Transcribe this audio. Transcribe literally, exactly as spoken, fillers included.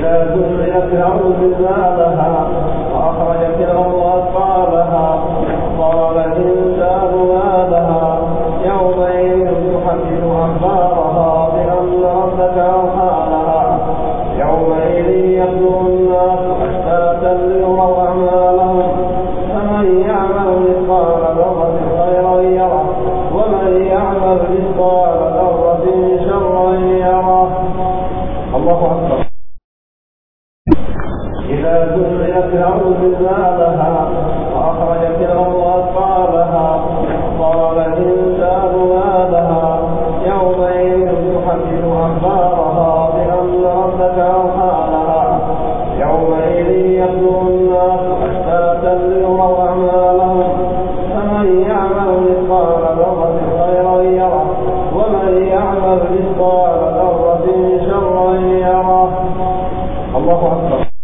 إذا زلزلت الأرض زلزالها وأخرجت الأرض أثقالها قال الإنسان ما لها يومئذ تحدث أخبارها بأن ربك أوحى لها يومئذ يصدر الناس أشتاتا ليروا أعمالهم فمن يعمل مثقال ذرة خيرا يره ومن يعمل مثقال ذرة شرا يره. الله أكبر. إذا زلزلت الأرض زلزالها وأخرجت الأرض أثقالها قال الإنسان ما لها يومئذ تحدث أخبارها بأن ربك أوحى لها يومئذ يصدر الناس أشتاتا ليروا أعمالهم فمن يعمل مثقال ذرة خيرا يره ومن يعمل مثقال ذرة شرا يره. الله أكبر.